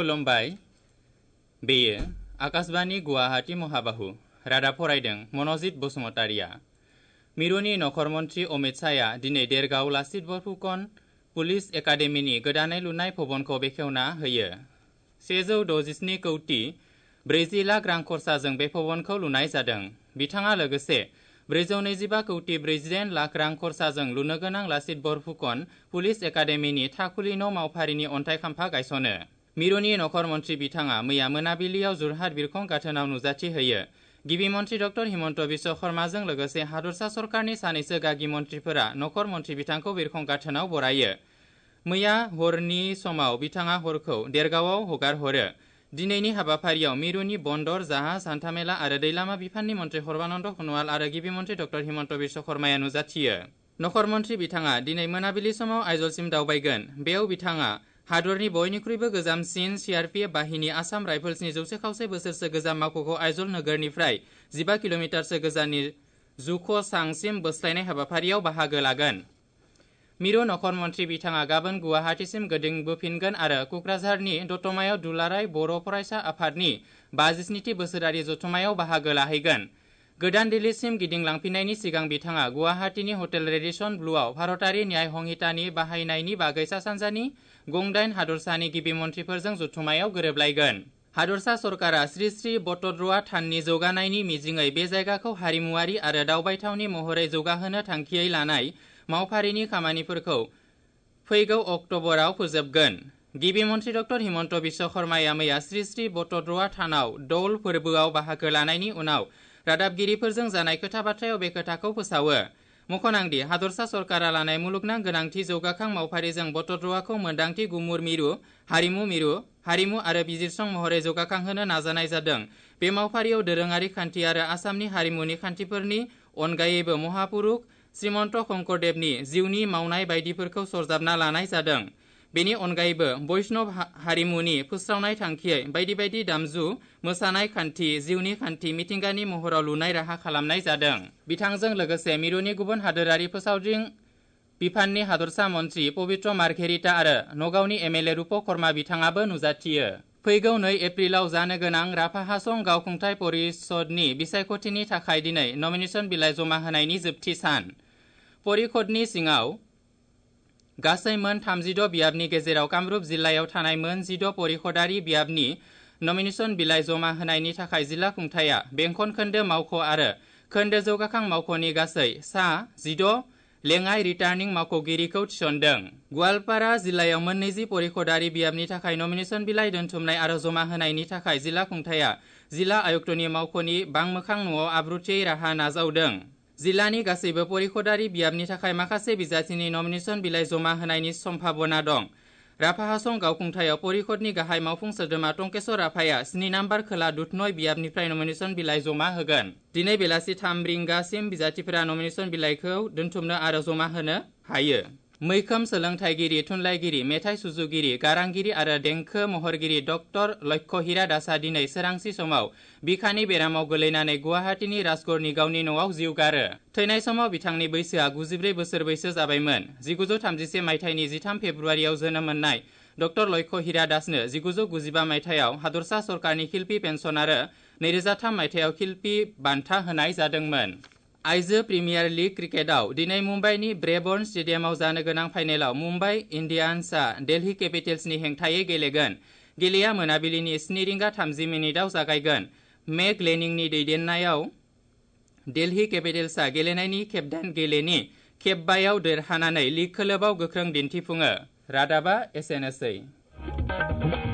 खुलुमबाय बेयो आकाशबाणी गुवाहाटी महाबाहु रादाब फरायदों मनजित बसुमतारिया। मिरुनि नखर मन्त्री अमित शाहया दिनै देरगाव लाचित बरफुकन पुलिस एकाडेमिनि गोदानै लुनाय भवनखौ बेखेवना होयो। 167 कौटि 40 लाख रां खरसाजों बे भवनखौ लुनाय जादों। बिथाङा लोगोसे 425 कौटि 48 लाख रां खरसाजों लुनो गोनां लाचित बरफुकन पुलिस एकाडेमिनि थाखुलि न' मावफारिनि अन्थाइ खाम्फा गायसनो। मिरुनि नखर मन्त्री बिथाङा मैया मोनाबिलियाव जरहाट बिरखं गाथोनाव नुजाथि होयो। गिबि मन्त्री डक्टर हिमन्त बिश्व शर्माजों लोगोसे हादरसा सरकारनि सानैसो गागि मन्त्रीफोरा नखर मन्त्री बिथांखौ बिरखं गाथोनाव बरायो। मैया हरनि समाव बिथाङा हरखौ देरगावआव हगार हरो। दिनैनि हाबाफारियाव मिरुनि बन्दर जाहाज हान्थामेला आरो दैलामा बिफाननि मन्त्री सर्बानन्द सनोवाल आरो गिबि मन्त्री डक्टर हिमन्त बिश्व शर्माया नुजाथियो। नखर मन्त्री बिथाङा दिनै मोनाबिलि समाव आइजलसिम दावबायगोन। बेयाव बिथाङा हादरनि बयनिख्रुइबो गोजामसिन सीआरपीएफ बाहिनी आसाम राइफल्सनि 100 खावसे बोसोरसो गोजाम मावख'खौ आइजल नोगोरनिफ्राय 15 किल'मिटारसो गोजाननि जुख'सांसिम बोस्लायनाय हाबाफारियाव बाहागो लागोन। मिरु नखर मन्त्री बिथाङा गाबोन गुवाहाटीसिम गिदिंबोफिनगोन आरो कक्राझारनि दतमायाव दुलाराय बर' फरायसा आफादनि 57थि बोसोरारि जथुम्मायाव बाहागो लाहैगोन। गोदान दिल्लीसिम गिदिंलांफिननायनि सिगां बिथाङा गुवाहाटीनि हटेल रेडिसन ब्लुआव भारतारि न्याय संहितानि बाहायनायनि बागै सा सानजानि गं 8 हादरसानि गिबि मन्थ्रिफोरजों जथुम्मायाव गोरोबलायगोन। हादरसा सरकारा श्री श्री बटद्रवा थाननि जौगानायनि मिजिङै बे जायगाखौ हारिमुवारि आरो दावबायथावनि महरै जौगाहोनो थांखियै लानाय मावफारिनि खामानिफोरखौ फैगौ अक्ट'बराव फोजोबगोन। गिबि मन्त्री डक्टर हिमन्त बिश्व शर्माया मैया श्री श्री बटद्रवा थानाव दौल फोरबोआव बाहागो लानायनि उनाव रादाबगिरिफोरजों जानाय खोथा बाथ्रायाव बे खोथाखौ फोसावो। मख'नांदि हादरसा सरकारा लानाय मुलुगनां गोनांथि जौगाखां मावफारिजों बटद्रवाखौ मोनदांथि गुमुर मिरु, हारिमु आरो बिजिरसं महरै जौगाखांहोनो नाजानाय जादों। बे मावफारियाव दोरोङारि खान्थि आरो आसामनि हारिमुनि खान्थिफोरनि अनगायैबो महापुरुष श्रीमन्त शंकरदेवनि जिउनि मावनाय बायदिफोरखौ सरजाबना लानाय जादों। बेनि अनगायैबो वैष्णव हारिमुनि फोस्रावनाय थांखियै बायदि बायदि दामजु, मोसानाय खान्थि, जिउनि खान्थि, मिथिंगानि महराव लुनाय राहा खालामनाय जादों। बिथांजों लोगोसे मिरुनि गुबुन हादोरारि फोसावदिं बिफाननि हादरसा मन्त्री पवित्र मार्घेरिटा आरो नगावनि एमएलए रूपक कर्मा बिथाङाबो नुजाथियो। फैगौ 2 एप्रिलाव जानो गोनां राभा हासं गावखुंथाय परिषदनि बिसायख'थिनि थाखाय दिनै नमिनेशन बिलाइ जमा होनायनि जोबथि सान। परिषदनि सिङाव गासै मोन 36 बियाबनि गेजेराव कामरुप जिल्लायाव थानाय मोन 16 परिषदारि बियाबनि नमिनेशन बिलाइ जमा होनायनि थाखाय जिल्ला खुंथाया बेंखन खोन्दो मावख' आरो खोन्दो जौगाखां मावख'नि गासै सा 16 लेङाइ रिटार्निं मावख'गिरिखौ थिसनदों। गवालपारा जिल्लायाव मोन 20 परिषदारि बियाबनि थाखाय नमिनेशन बिलाइ दोनथुमनाय आरो जमा होनायनि थाखाय जिल्ला खुंथाया जिल्ला आयुक्तनि मावख'नि बांमोखां न'आव आब्रुथियै राहा नाजावदों। जिल्लानि गासैबो परिषदारि बियाबनि थाखाय माखासे बिजाथिनि नमिनेशन बिलाइ जमा होनायनि सम्भाबना दं। राभा हासं गावखुंथायाव परिषदनि गाहाय मावफुं सोद्रोमा टंकेश्वर राभाया 7 नाम्बार खोला दुधनय बियाबनिफ्राय नमिनेशन बिलाइ जमा होगोन। दिनै बेलासि 3 रिंगासिम बिजाथिफोरा नमिनेशन बिलाइखौ दोनथुमनो आरो जमा होनो हायो। मैखोम सोलोंथाइगिरि, थुनलाइगिरि, मेथाइ सुजुगिरि, गारांगिरि आरो देंखो महरगिरि डक्टर लक्ष्यहीरा दासआ दिनै सोरांसि समाव बिखानि बेरामाव गोलैनानै गुवाहाटीनि राजगड़नि गावनि न'आव जिउ गारो। थैनाय समाव बिथांनि बैसोआ 94 बोसोर बैसो जाबायमोन। 1931 मायथाइनि 13 फेब्रुवारियाव जोनोम मोननाय डक्टर लक्ष्यहीरा दासनो 1995 मायथाइयाव हादरसा सरकारनि शिल्पी पेन्सन आरो 2003 मायथाइयाव शिल्पी बान्था होनाय जादोंमोन। आइजो प्रिमियार लिग क्रिकेटआव दिनै मुम्बाइनि ब्रेबर्न स्टेडियामाव जानो गोनां फाइनेलाव मुम्बाइ इन्डियान्सआ दिल्ली केपिटेल्सनि हेंथायै गेलेगोन। गेलेया मोनाबिलिनि 7:30 जागायगोन। मेक लेनिंनि दैदेननायाव दिल्ली केपिटेल्सआ गेलेनायनि खेब 8 गेलेनि खेब 5आव देरहानानै लिग खोलोबआव गोख्रों दिन्थिफुङो। रादाबा एसेनोसै।